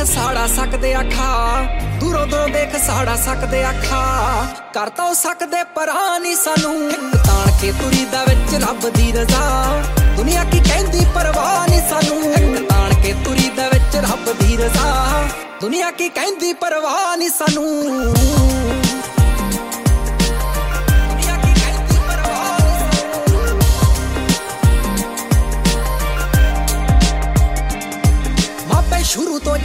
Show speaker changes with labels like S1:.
S1: ਸਾੜਾ ਸਕਦੇ ਆਖਾ, ਦੂਰੋਂ ਦੂਰੋਂ ਦੇਖ ਸਾੜਾ ਸਕਦੇ ਆਖਾ। ਕਰ ਤਾਂ ਸਕਦੇ ਪਰਾਂ ਨੀ ਸਾਨੂੰ, ਇੱਕ ਤਾਣ ਕੇ ਤੁਰੀ ਦਾ ਵਿੱਚ ਰੱਬ ਦੀ ਰਜ਼ਾ। ਦੁਨੀਆ ਕੀ ਕਹਿੰਦੀ ਪਰਵਾਹ ਨੀ ਸਾਨੂੰ, ਇੱਕ ਤਾਣ ਕੇ ਤੁਰੀ ਦਾ ਵਿੱਚ ਰੱਬ ਦੀ ਰਜ਼ਾ। ਦੁਨੀਆ ਕੀ ਕਹਿੰਦੀ ਪਰਵਾਹ ਨੀ ਸਾਨੂੰ।